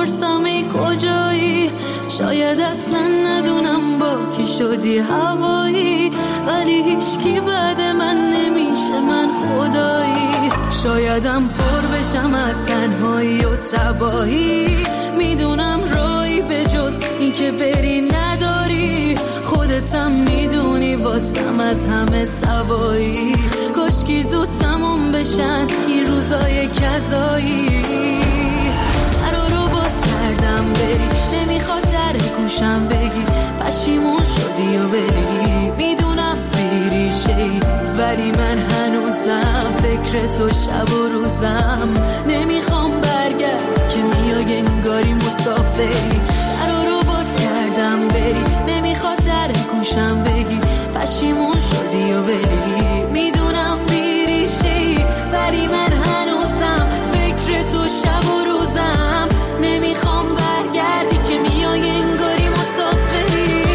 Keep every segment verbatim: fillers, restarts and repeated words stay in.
میپرسم ای کجایی، شاید اصلا ندونم با کی شدی هوایی، ولی هیچکی بعد من نمیشه من خدایی. شایدم پر بشم از تنهایی و تباهی، میدونم رایی به جز این که بری نداری، خودتم میدونی واسم از همه سوایی. کاشکی زود تموم بشن این روزای کذایی، درا رو باز کردم بری، نمیخواد در گوشم بگی پشیمون شدی و بری، میدونم بیریشه‌ای ولی من هنوزم فکر تو شب و روزم، نمیخوام برگرد که میای انگاری مسافری، درا رو باز کردم بری، نمیخواد در گوشم بگی پشیمون شدی و بری، میدونم بیریشه‌ای ولی من هنوزم فکر تو شب و روزم، نمیخوام برگردی که میای انگاری مسافری.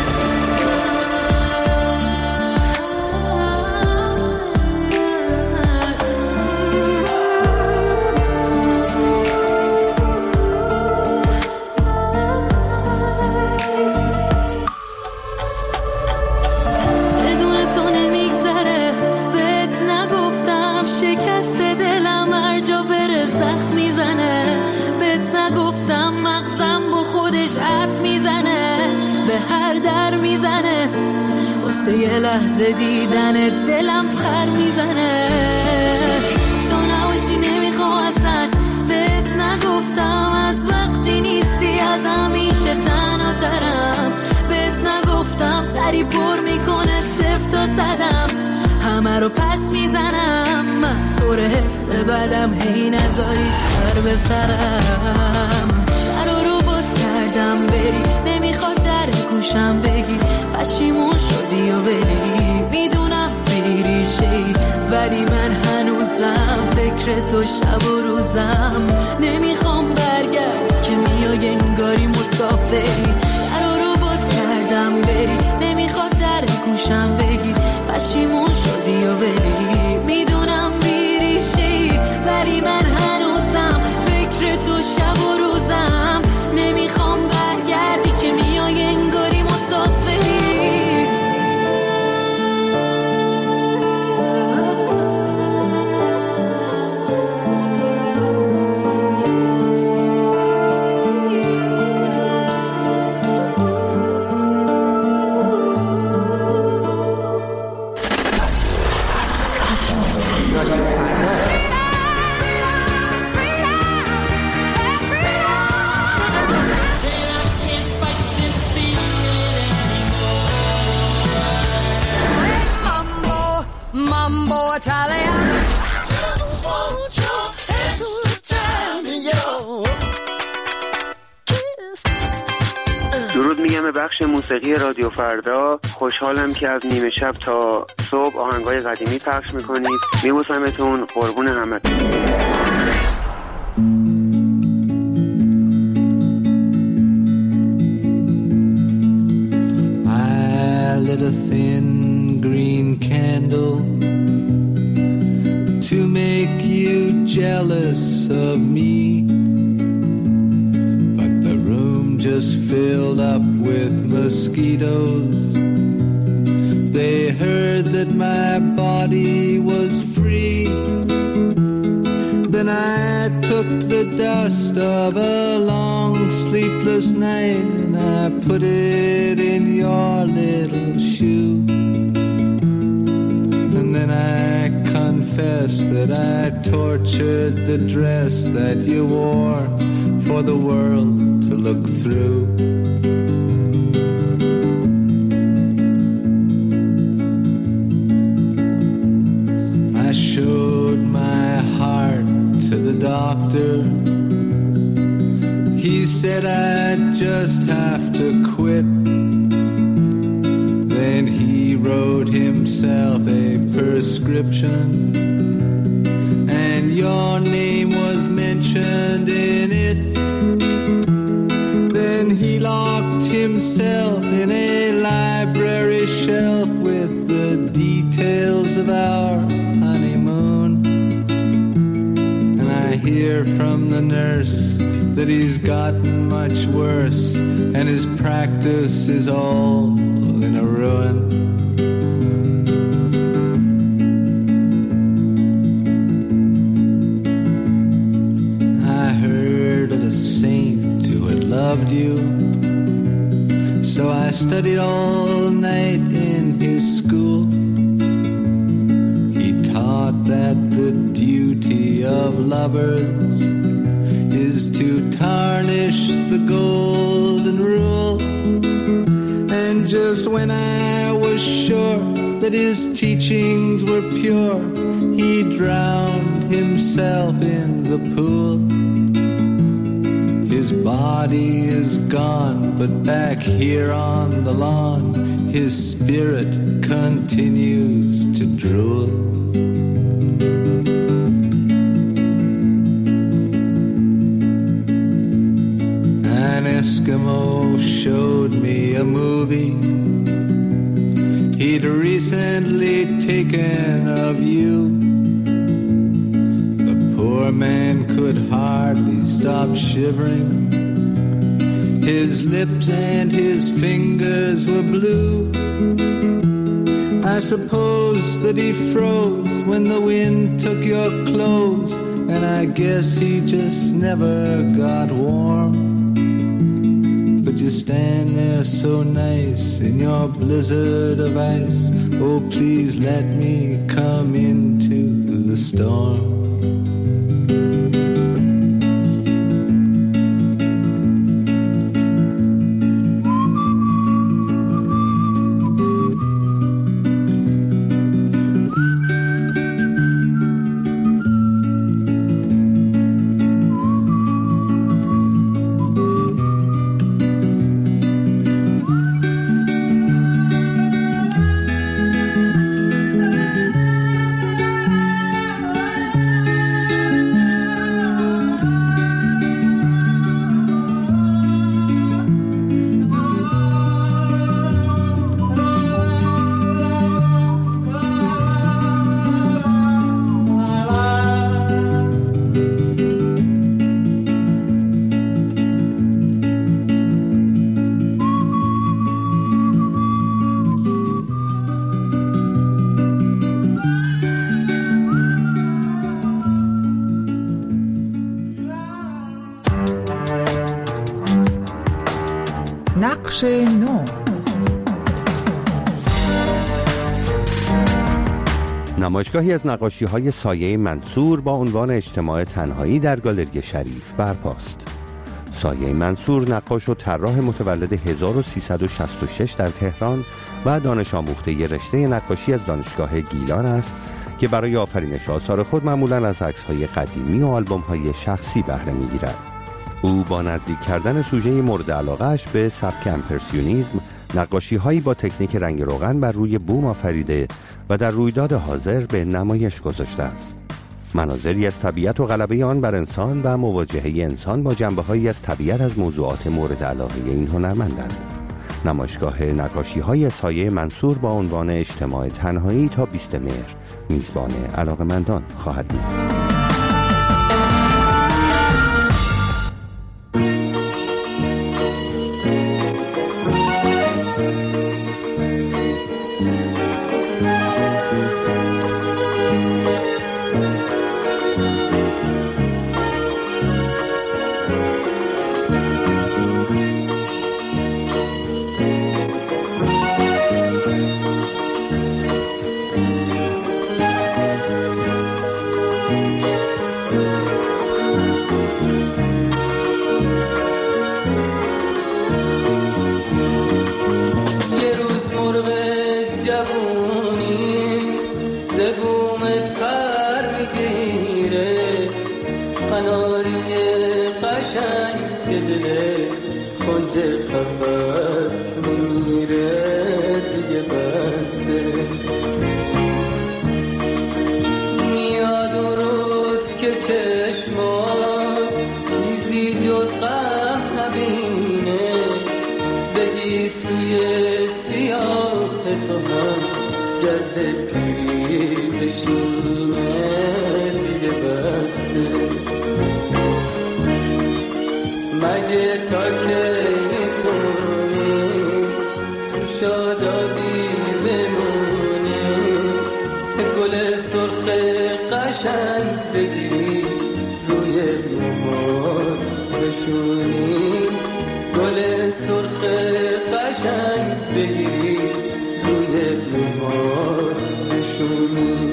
بدون تو نمیگذره، بهت نگفتم شکست دلم هر جا بره زخم میزنه، بهت نگفتم مغزم با خودش حرف میزنه، به هر در میزنه، واسه یه لحظه دیدن دلم پر میزنه. تو نباشی نمیخوام اصلا، بهت نگفتم از وقتی نیستی از همیشه تنها ترم، بهت نگفتم سری پر میکنه صفر تا صدم، همه رو پس میزنم، من پر حس بدم هی نذاری سر به سرم، درا رو باز کردم بری، نمیخواد در گوشم بگی پشیمون شدی و بری، میدونم بیریشه‌ای ولی من هنوزم فکر تو شب و روزم، نمیخوام برگرد که میای انگاری مسافری، درا رو باز کردم بری، نمیخواد در گوشم بگی پشیمون شدی و بری، میدونم بیریشه‌ای ولی من هنوزم فکر تو شب و روزم، نمیخوام برگردی که میای انگاری مسافری. درود میگم به بخش موسیقی رادیو فردا. خوشحالم که از نیمه شب تا صبح آهنگای قدیمی پخش میکنید. میبوسمتون، قربون همتون. I lit a thin green candle to make you jealous of me, but the room just filled up with mosquitoes. They heard that my body was free. Then I took the dust of a long sleepless night and I put it in your little shoe. And then I confess that I tortured the dress that you wore for the world to look through. I showed my heart to the doctor. He said I'd just have to quit. Then he wrote himself a prescription, and your name was mentioned in it. Then he locked himself in a library shelf with the details of our honeymoon. And I hear hear from the nurse that he's gotten much worse, and his practice is all in a ruin. I heard of a saint who had loved you, so I studied all night in his school. He taught that the duty of lovers is to tarnish the golden rule. And just when I was sure that his teachings were pure, he drowned himself in the pool. His body is gone, but back here on the lawn, his spirit continues to drool. An Eskimo showed me a movie he'd recently taken of you. Poor man could hardly stop shivering. His lips and his fingers were blue. I suppose that he froze when the wind took your clothes, and I guess he just never got warm. But you stand there so nice in your blizzard of ice. Oh, please let me come into the storm. نقش نو. نمایشگاهی از نقاشی‌های سایه منصور با عنوان اجتماع تنهایی در گالری شریف برپاست. سایه منصور نقاش و طراح متولد هزار و سیصد و شصت و شش در تهران و دانش آموخته رشته نقاشی از دانشگاه گیلان است که برای آفرینش آثار خود معمولاً از عکس‌های قدیمی و آلبوم‌های شخصی بهره می‌گیرد. او با نزدیک کردن سوژه مورد علاقه‌اش به سبک امپرسیونیسم، نقاشی‌هایی با تکنیک رنگ روغن بر روی بوم آفریده و در رویداد حاضر به نمایش گذاشته است. مناظری از طبیعت و غلبه آن بر انسان و مواجهه انسان با جنبه‌هایی از طبیعت از موضوعات مورد علاقه این هنرمندند. نمایشگاه نقاشی‌های سایه منصور با عنوان اجتماع تنهایی تا بیستم مهر میزبان علاقه‌مندان خواهد بود. مگه تا که میتونی تو شادابی بمونی، گل سرخ قشنگ بگیری روی موهات بشونی، گل سرخ قشنگ بگیری روی موهات بشونی.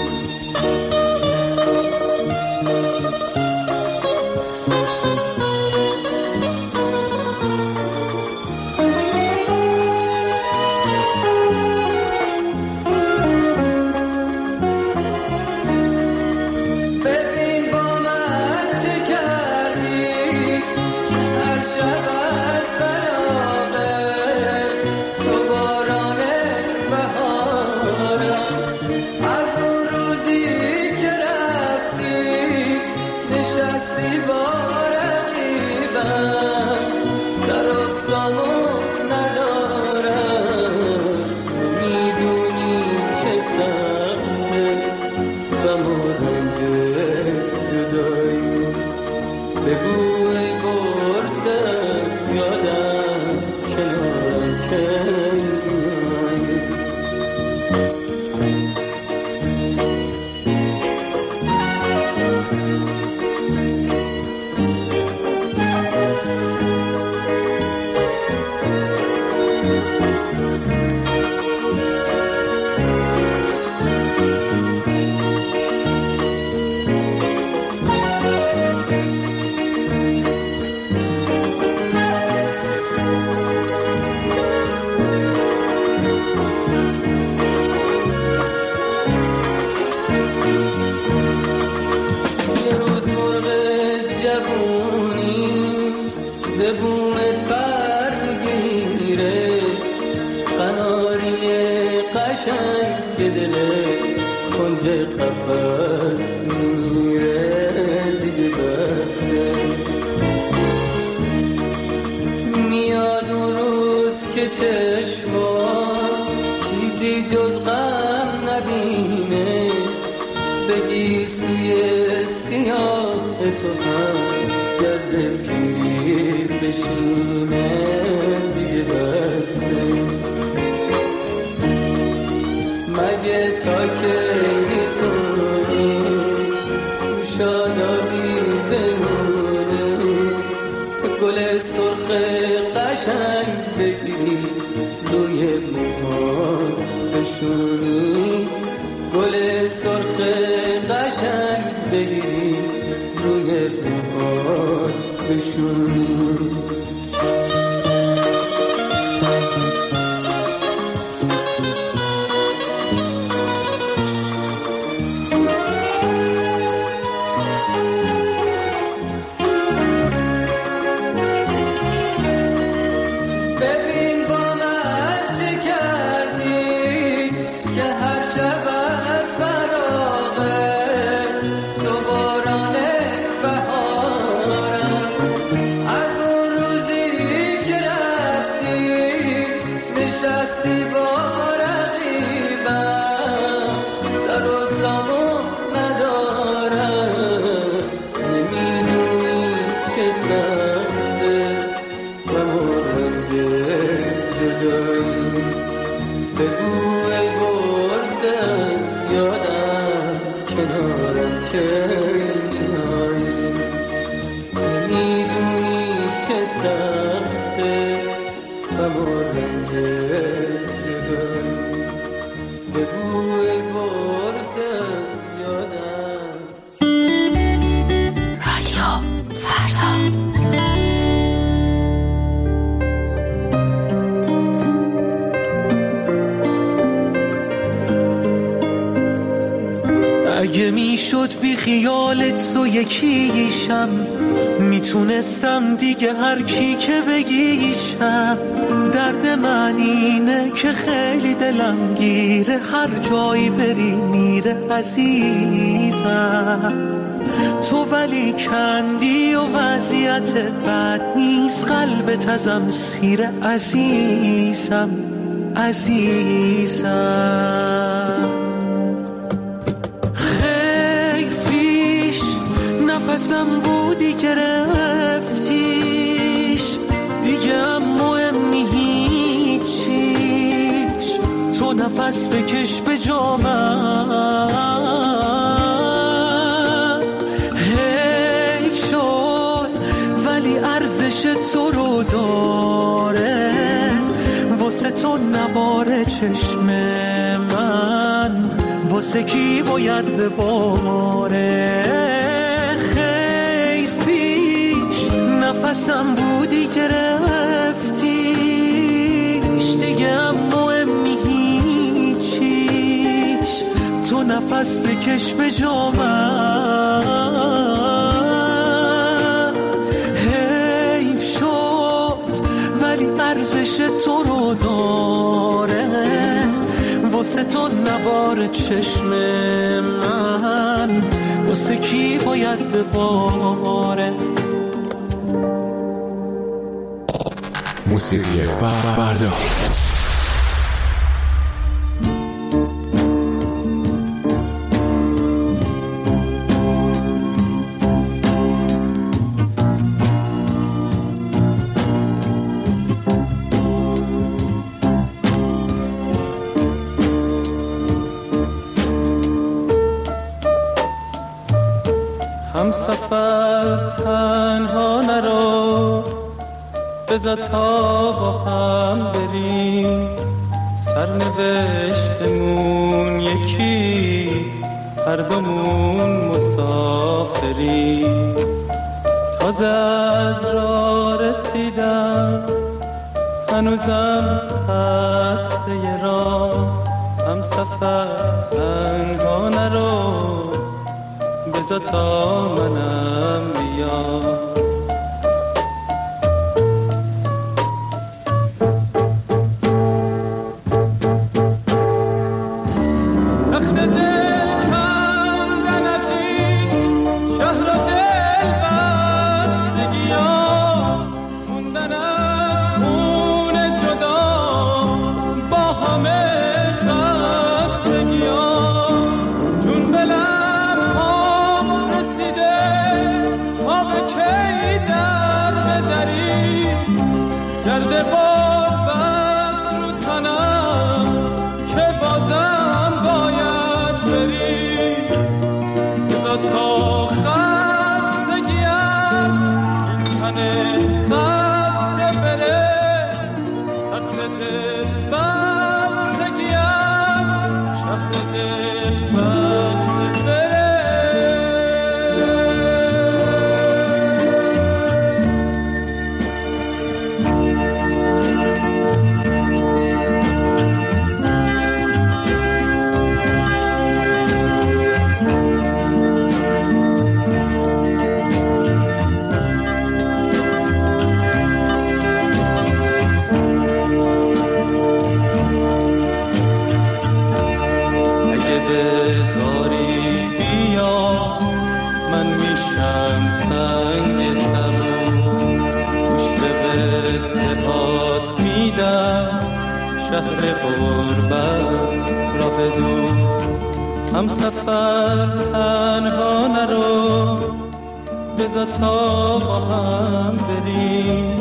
اگه میشد بی خیالت تو یکیشم، میتونستم دیگه هر کی که بگیشم. درد من اینه که خیلی دلم گیره، هر جایی بری میره عزیزم. تو ولی کندی و وضعیتت بد نیست، قلبت ازم سیره عزیزم عزیزم. خیلی پیش نفسم بودی گرفتی، نفس بکش به جامم. حیف شد ولی ارزش تو رو داره، واسه تو نباره چشم من، واسه کی باید بباره. خیر پیش نفسم بودی گرفتیش دیگه، اما هیچیش. تو نفس بکش به جامم. حیف شد ولی ارزش تو رو داره، واسه تو نبار چشم من، واسه کی باید بباره. موسیقی فردا. همسفر تنها نرو، بذار تا با هم بریم، سرنوشتمون یکی، هر دومون مسافریم. تازه از راه رسیدم، هنوزم خسته راه. همسفر تنها نرو، بذار تا منم بیام. همسفر تنها نرو، بذار تا با هم بریم،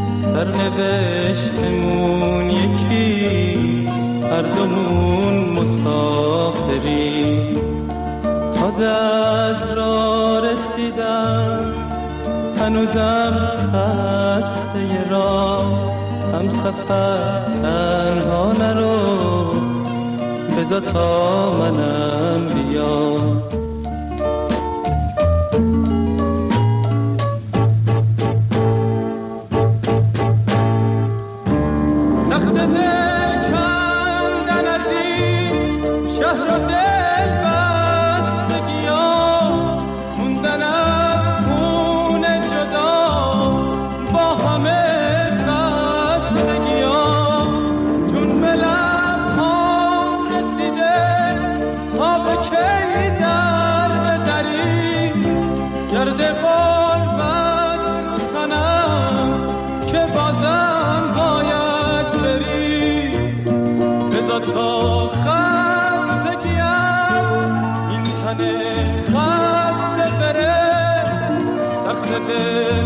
سرنوشتمون یکی، هر دومون مسافریم. تازه از راه رسیدم، هنوزم خسته راه. همسفر تنها نرو، بذار تا منم بیام. سخت دل کندن از این شهر و دل بستگیام، موندن از خون جدا با همه خستگیام. چون به لب‌هام رسیده تا به کی در بدری، گرد غربت رو تنم که بازم باید بری. بذار تا خستگیم این تن خسته بره، سخت دل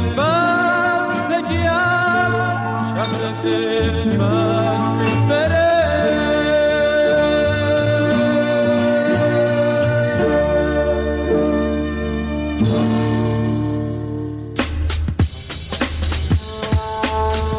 بستگیم شهر دل بسته بره.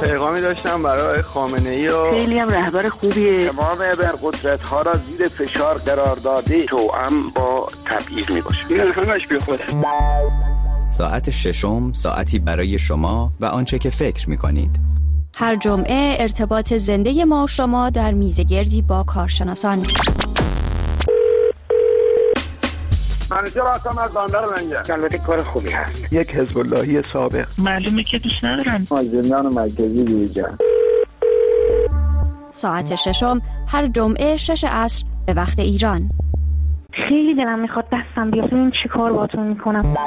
پیغامی داشتم برای خامنه‌ای و خیلی هم رهبر خوبیه. تمام ابرقدرت ها را زیر فشار قرار داده، توأم با تبعیض میباشه. این همش بی خوده. ساعت ششم، ساعتی برای شما و آنچه که فکر می‌کنید. هر جمعه ارتباط زنده ما و شما در میزگردی با کارشناسان. منیجر هستم از بندر لنگر. البته کار خوبی هست. یک حزب اللهی سابق. معلومه که دوست ندارم. از زندان مرکزی بیرون. ساعت ششم هر جمعه شش عصر به وقت ایران. خیلی دلم میخواد دستم بیاد ببینم چی کار باهاتون میکنم.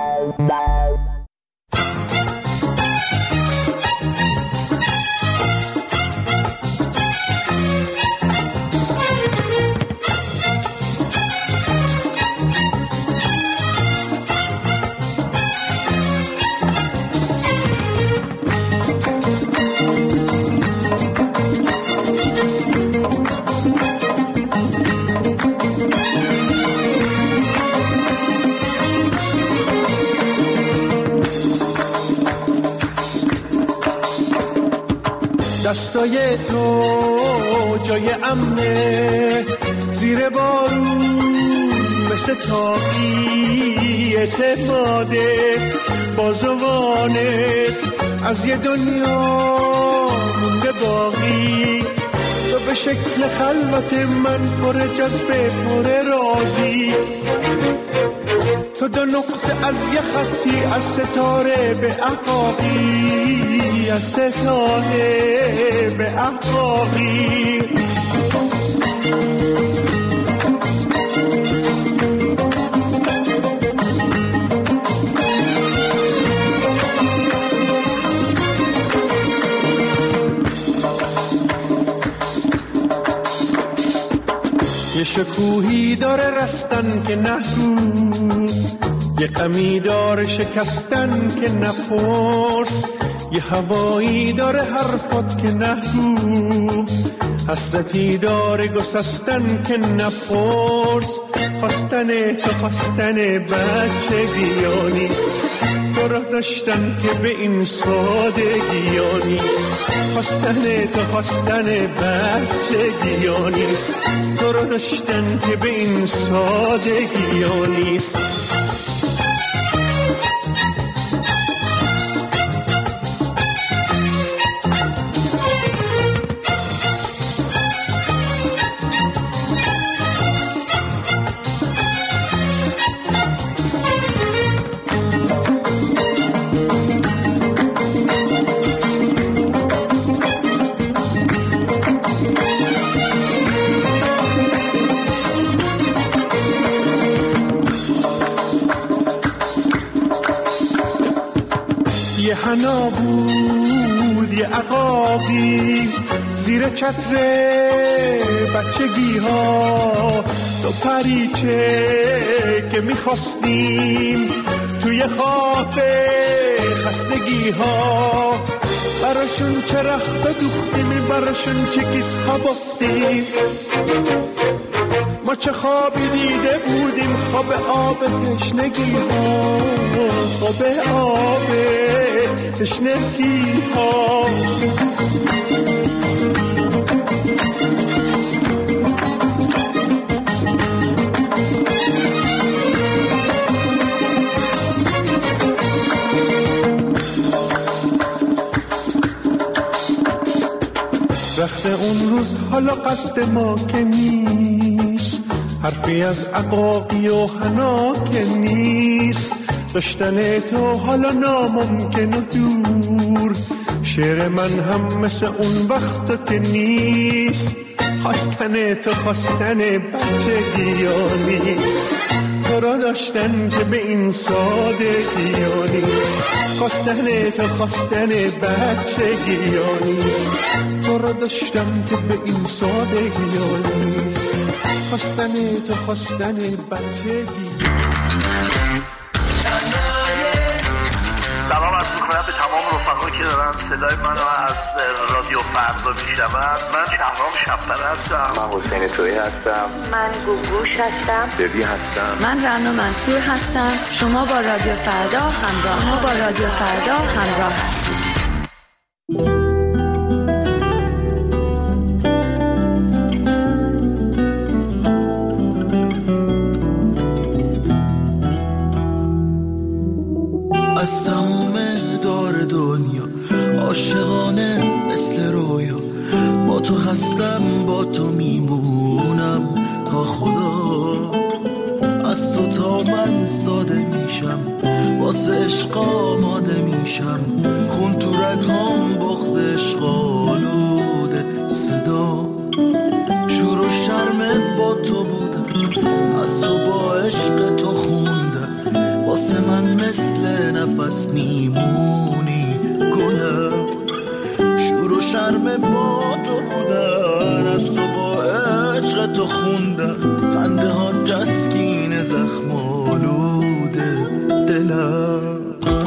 دستای تو جای امنه، زیر بارون مثل تاقی اعتماده، بازوانت از یه دنیا مونده باقی، تو به شکل خلوت من پر جذبه پر رازی، تو دو نقطه از یه خطی از ستاره به احقاقی، از ستاره به احقاقی. یه شکوهی داره رستن که نهرو، یه غمی داره شکستن که نپرس، یه هوایی داره حرفات که نهرو، حسرتی داره گسستن که نپرس. خواستن تو خواستن بچگی ها نیست، تو را داشتن که به این سادگی ها نیست. خواستن تو خواستن بچگی ها نیست، تو را داشتن که به این سادگی ها نیست. یه حنا بود یه عقابی زیر چتر بچگی ها، تو پریچه که میخواستیم توی خواب خستگی ها، براشون چه رخت دوختیم، براشون چه کیس ها بافتیم. ما چه خوابی دیده بودیم، خواب آب تشنگی ها، خواب آب تشنگی ها. رخت اون روز حالا قد ما که نیست، حرفی از عقاقی و حنا که نیست. داشتن تو حالا ناممکن و دور، شعر من هم مثل اون وقت که نیست. خواستن تو خواستن بچگی ها نیست، تو را داشتن که به این سادگی ها نیست. خواستن تو خواستن بچگی ها نیست، تو را داشتم که به این سادگی ها نیست. خواستن تو خواستن بچگی. سلام عرض می‌کنم به تمام رفقایی که دارن صدای منو از رادیو فردا میشنون. من شهرام شب‌پره هستم. من حسین تویی هستم. من گوگوش هستم. ببی هستم. من رنا منصور هستم. شما با رادیو فردا همراه ما با رادیو فردا همراه هستید. عاشقانه مثل رویا، با تو هستم با تو میمونم تا خدا. از تو تا من ساده میشم، واسه عشق آماده میشم، خون تو رگام بغض عشق آلوده صدا. شور و شرم با تو بودم، از تو با عشق تو خوندم، واسه من مثل نفس میمونی گلم. شور و شرم با تو بودن، از تو با عشق تو خوندم، خنده ها تسکین زخم آلوده دلم.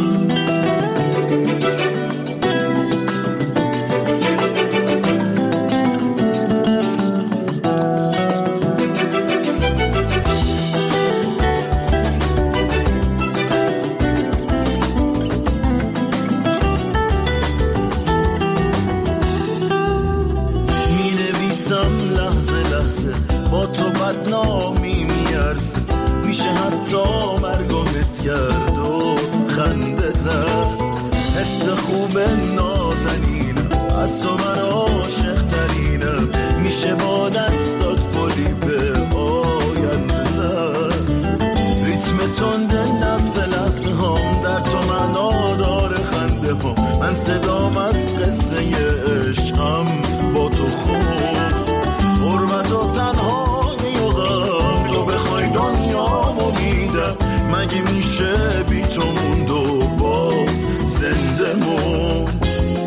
با تو بدنامی میارزه، میشه حتی مرگو حس کرد و خنده زد. حس خوب نازنینم، از تو من عاشق ترینم، میشه با دستات گلی به آینده زد. ریتم تند نبض لحظه هم در تو معنا داره خنده هم، من صدام از قصه عشقم با تو خون. حرمت و تنهایی و غم، تو بخوای دنیامو میدم، مگه میشه بی تو موند و باز زنده موند.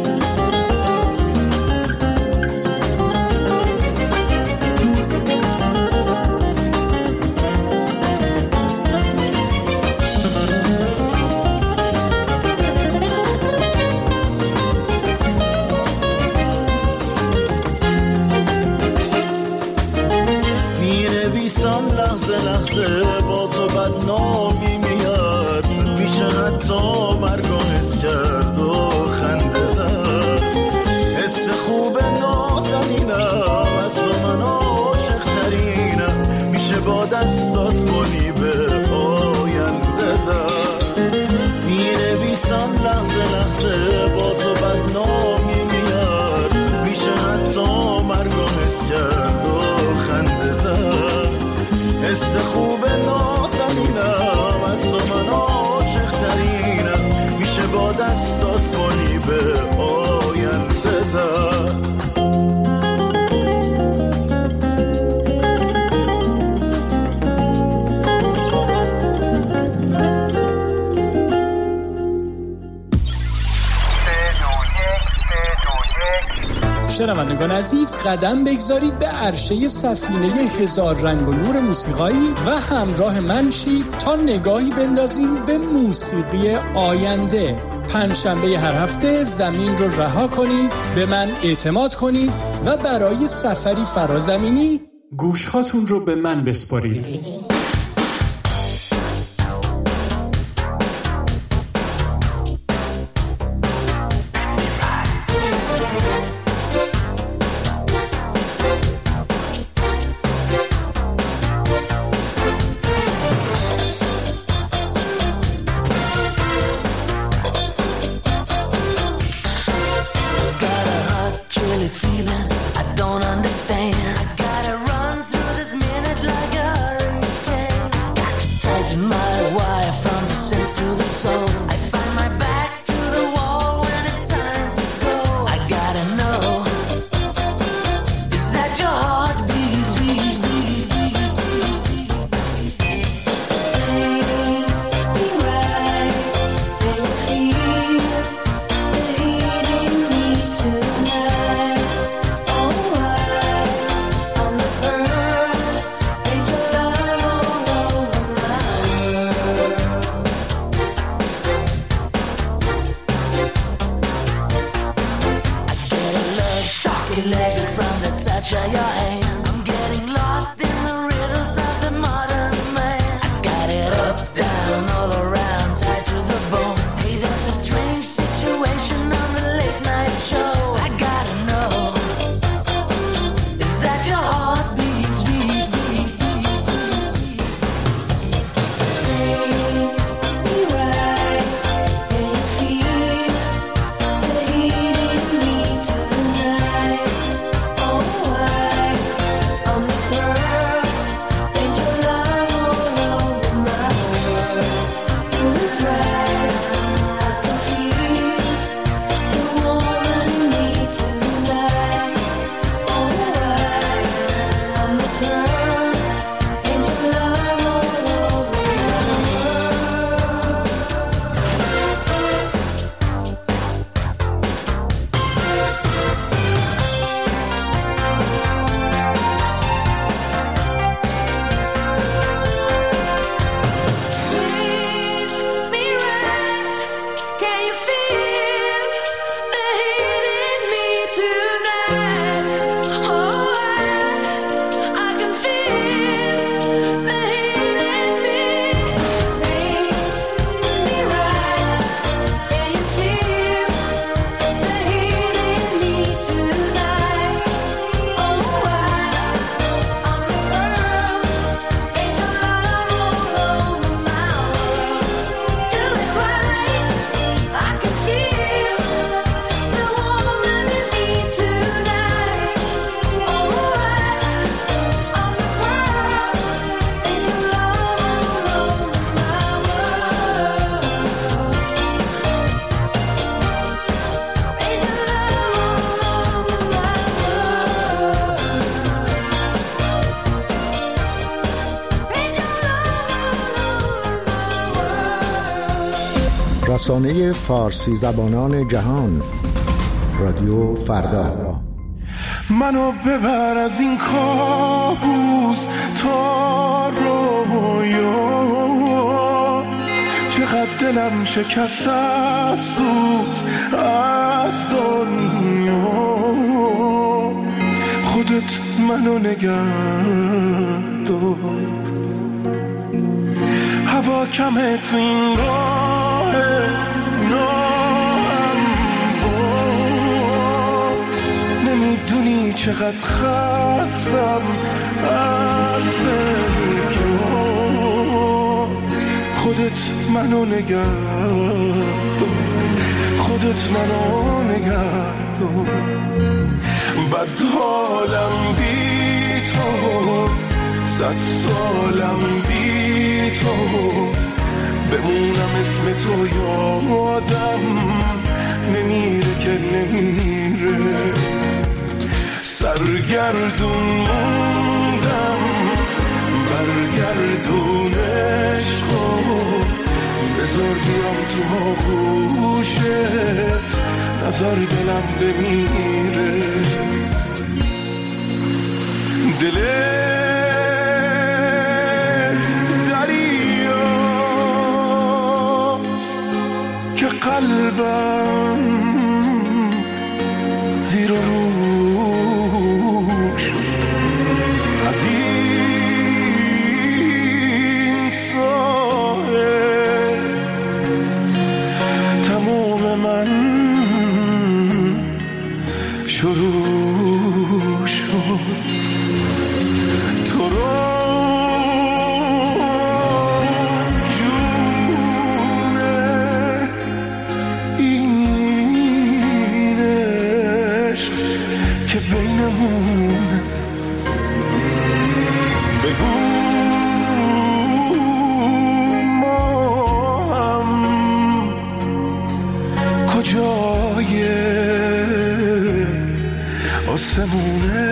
لحظه لحظه با تو بدنامی میاد، میشه حتی مرگو حس کرد و خنده زد. حس خوب نازنینم، از تو من عاشق ترینم، میشه با دستات گلی به آینده زد. مینویسم لحظه لحظه با تو بدنامی میاد، میشه حتی مرگو حس کرد و خنده زد. حس خوب نازنینم، از تو من عاشق ترینم، میشه با دستات گلی به آینده زد. شنوندگان عزیز، قدم بگذارید به عرشه سفینه هزار رنگ و نور موسیقایی و همراه من شید تا نگاهی بندازیم به موسیقی آینده. پنجشنبه هر هفته زمین رو رها کنید، به من اعتماد کنید و برای سفری فرازمینی گوشهاتون رو به من بسپارید. He رسانه فارسی زبانان جهان، رادیو فردا. منو ببر از این کابوس تا رویا، چقدر دلم شکست افسوس از دنیا. خودت منو نگه دار، هوا کمه تو این راه نام با، نمیدونی چقدر خستم از سرگیا. خودت منو نگه دار، خودت منو نگه دار. بد حالم بی تو، صد سالم بی تو، بمونم اسم تو یادم نمیره که نمیره. سرگردون موندم برگردون عشقو، بذار بیام تو آغوشت، نظر دلم بمیره. دلت که قلبم زیر و روش از این ساحل تموم من شروع شد. تو رو که بینمون بگو ما هم کجای آسمونه.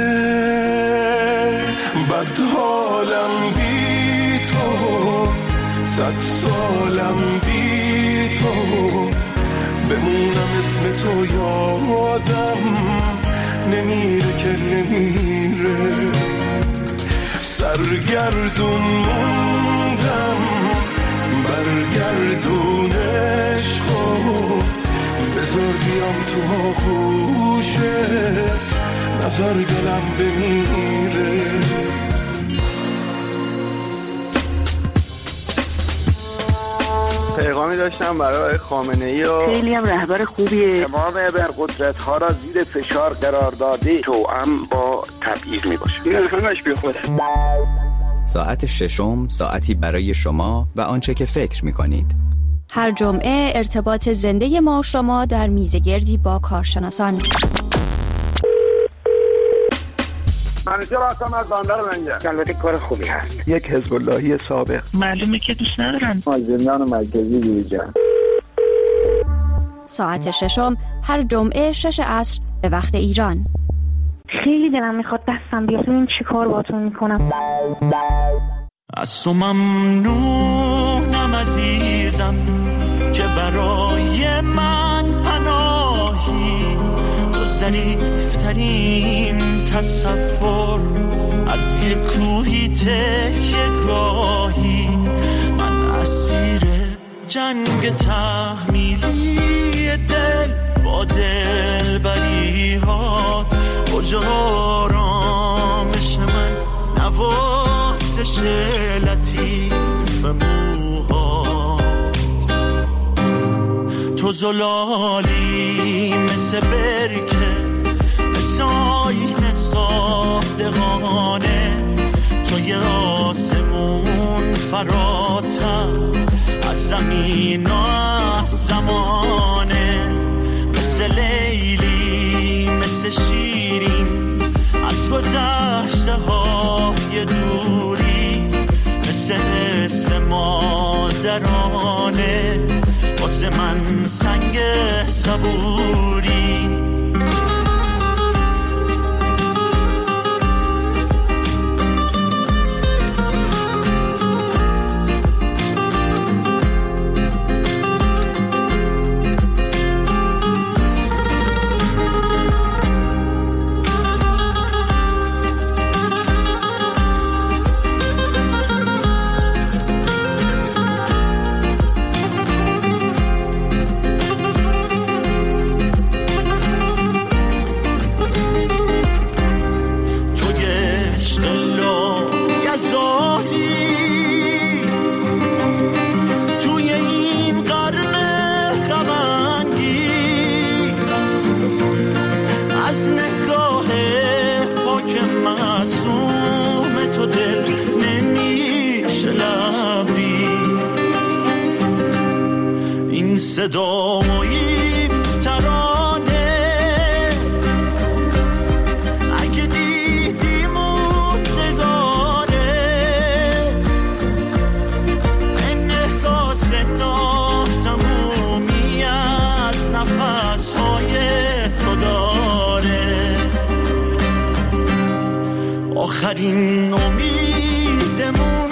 بد حالم بی تو، صد سالم بی تو، بمونم اسم تو یادم نمیره که نمیره. سرگردون موندم برگردون عشقو، بذار بیام تو آغوشت، نظر دلم بمیره. پیغامی داشتم برای خامنه‌ای و خیلی هم رهبر خوبیه. تمام ابرقدرت ها را زیر فشار قرار داده، توأم با تبعیض می باشه. این همش بی خوده. ساعت ششم ساعتی برای شما و آنچه که فکر می کنید. هر جمعه ارتباط زنده ما و شما در میزگردی با کارشناسان. منیجر هستم از بندر منجر. البته کار خوبی هست. یک حزب اللهی سابق. معلومه که دوست ندارن. از زندان مرکزی بیرون. ساعت ششم هر جمعه شش عصر به وقت ایران. خیلی دلم میخواد دستم بیاد ببین چی کار باهاتون میکنم. از تو ممنونم عزیزم که برای من پناهی، تو ظریفترین تصور از یک کوهی تکیه گاهی. من اسیر جنگ تحمیلی دل با دل بری ها، کجا آرامش من نوازش لطیف موها. تو زلالی مثل برکه، مثل آینه صادقانه، تو یه آسمون فراتر از زمین و از زمانه، مثل لیلی مثل شیرین از گذشته های دوری، مثل حس مادرانه واسه من سنگ صبوری. صدای ترانه اگه دیدی موندگاره انعکاس ناتمومی از نفس‌های تو داره. آخرین امیدمون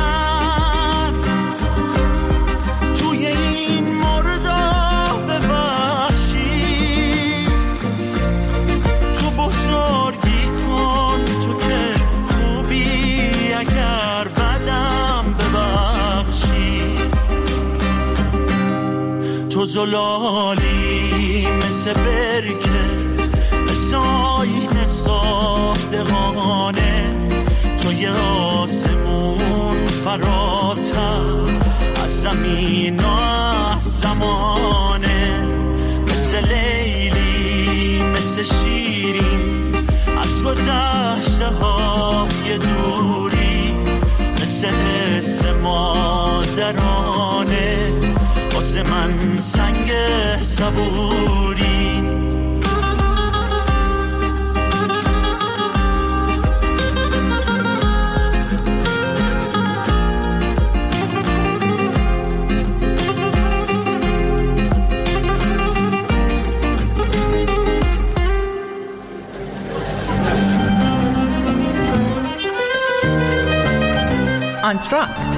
تو زلالی مثل برکه مثل آینه صادقانه، تو یه آسمون فراتر از زمین و از زمانه، مثل لیلی مثل شیرین از گذشته های دوری، مثل حس مادرانه واسه من سنگ صبوری. انتراکت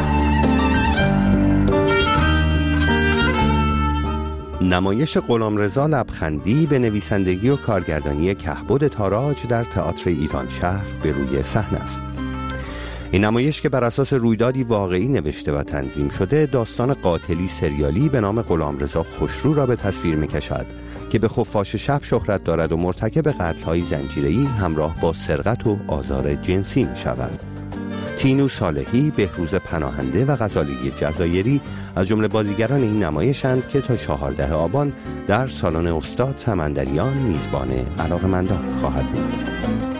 نمایش غلامرضا لبخندی به نویسندگی و کارگردانی کهبد تاراج در تئاتر ایران شهر به روی صحنه است. این نمایش که بر اساس رویدادی واقعی نوشته و تنظیم شده، داستان قاتلی سریالی به نام غلامرضا خوشرو را به تصویر می‌کشد که به خفاش شب شهرت دارد و مرتکب قتل‌های زنجیره‌ای همراه با سرقت و آزار جنسی می‌شود. تینو صالحی، بهروز پناهنده و غزالی جزایری از جمله بازیگران این نمایشند که تا چهاردهم آبان در سالن استاد سمندریان میزبان علاقه‌مندان خواهد بود.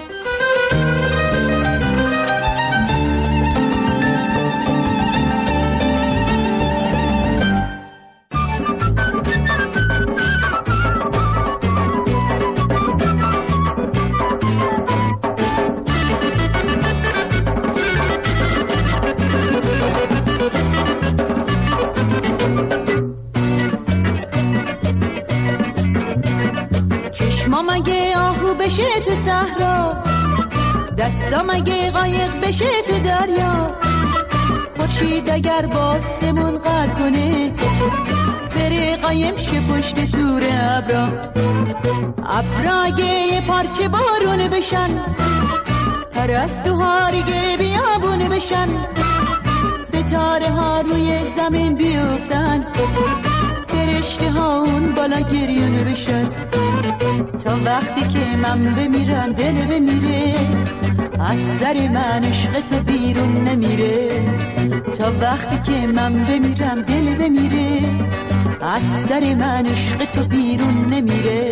تو صحرا دستا مگه قایق بشه تو دریا، خورشید اگر باسمون قد کنه بره قایم شه پشت تور ابرا، ابرا اگه یه پارچه بارون بشن پرستوها دیگه بیابون بشن، ستاره ها روی زمین بیفتن فرشته ها اون بالا گریون بشن، تا وقتی که من بمیرم دل بمیره از سر من عشق تو بیرون نمیره، تا وقتی که من بمیرم دل بمیره از سر من عشق تو بیرون نمیره.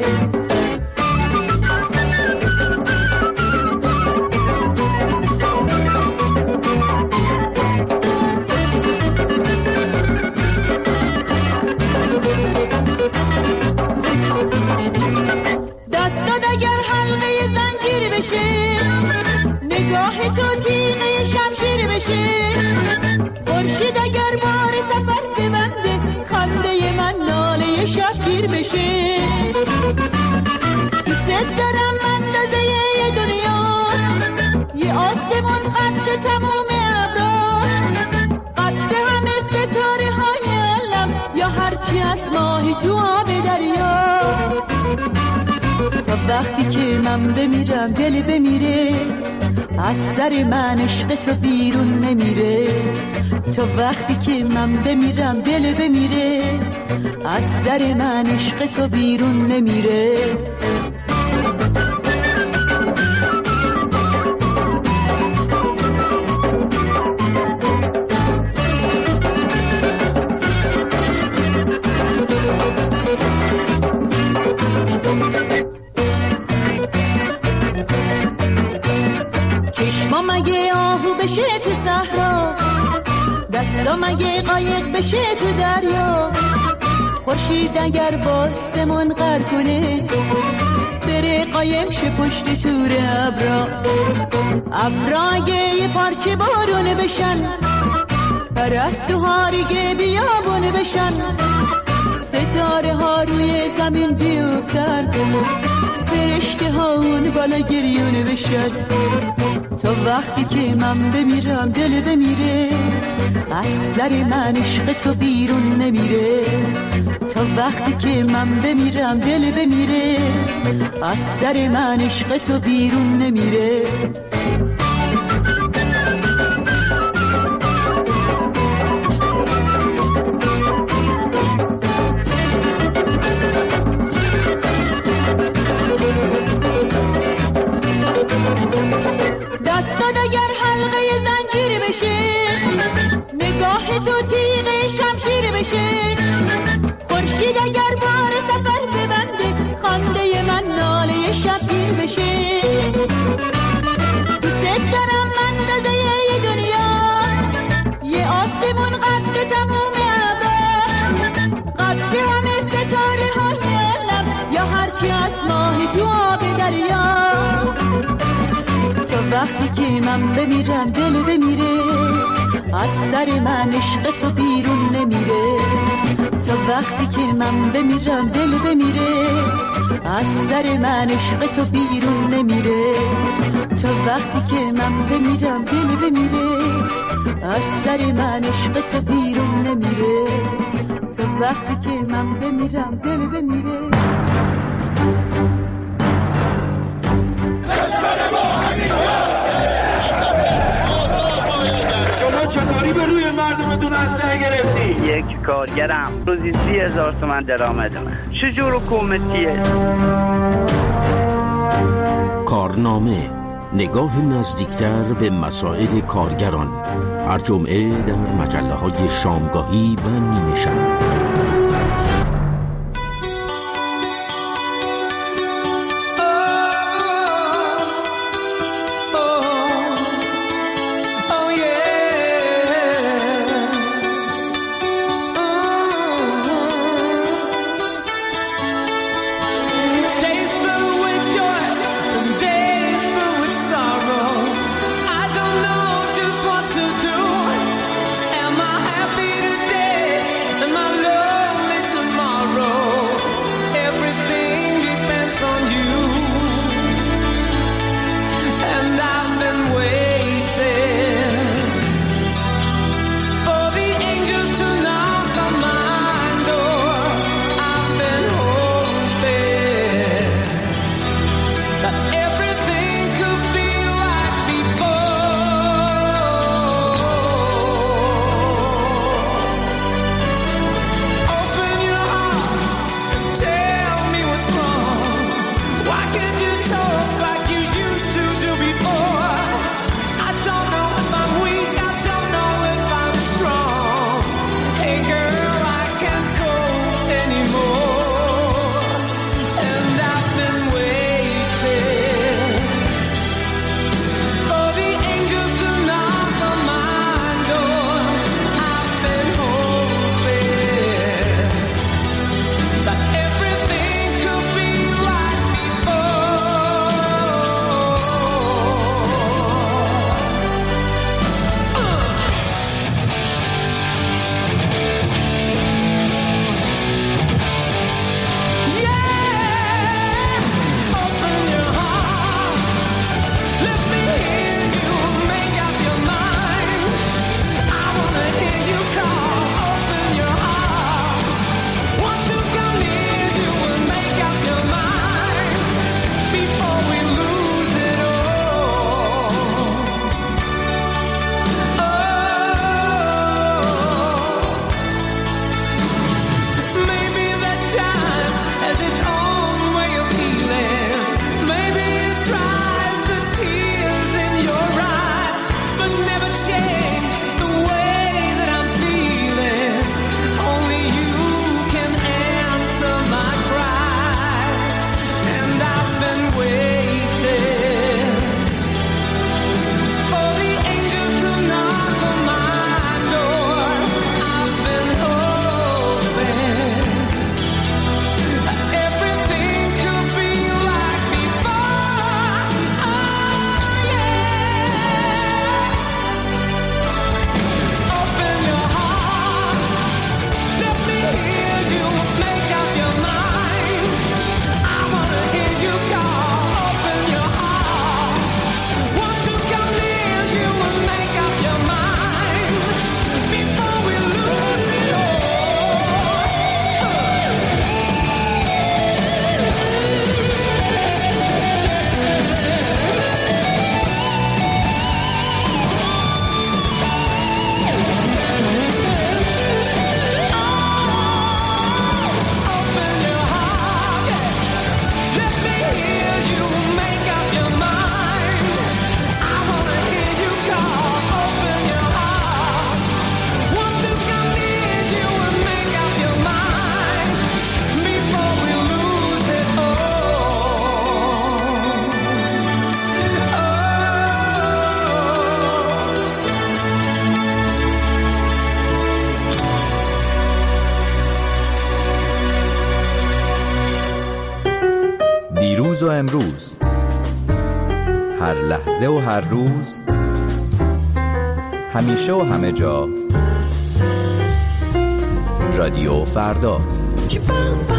نگاه تو تیغه شمشیر بشه، خورشید اگر بار سفر ببنده خنده من ناله شبگیر بشه، دوست دارم اندازه یه دنیا یه آسمون قد تموم ابرا، قد همه ستاره های علم یا هرچی از ماهی تو آب دریا، تا وقتی که من بمیرم دل بمیره از سر من عشق تو بیرون نمیره، تا وقتی که من بمیرم دل بمیره از سر من عشق تو بیرون نمیره. مگه قایق بشه تو دریا، خورشید اگر باستمون غر کنه بره قایم شه پشت تور ابرا ابرا اگه یه پارچه بارونه بشن پرستوها دیگه بیابونه بشن ستاره ها روی زمین بیفتن فرشته ها اون بالا گریونه بشن تا وقتی که من بمیرم دل بمیره از سر من عشق تو بیرون نمیره تا وقتی که من بمیرم دل بمیره از سر من عشق تو بیرون نمیره دستات اگر حلقه زنجیر بشه نگاه تو تیغ شمشیر بشه خورشید اگر بار سفر ببنده خنده من ناله شبگیر بشه دوست دارم اندازه یه دنیا یه آسمون قد تموم ابر قد همه ستاره های عالم یا هرچی از ماه تو آب دریا تا وقتی که من بمیرم دل بمیره از سر من عشق تو بیرون نمیره تا وقتی که من بمیرم دل بمیره از سر من عشق تو بیرون نمیره تا وقتی که من بمیرم دل بمیره از سر من عشق تو بیرون نمیره تا وقتی که من بمیرم دل بمیره چطوری به روی مردمتون اسلحه گرفتی؟ یک کارگرم روزی سی هزار تومن درآمدمه. چجور حکومتیه؟ کارنامه، نگاه نزدیکتر به مسائل کارگران، هر جمعه در مجله های شامگاهی و نیمه شب. Am I happy today? Am I loved? دیروز و امروز، هر لحظه و هر روز، همیشه و همه جا. رادیو فردا.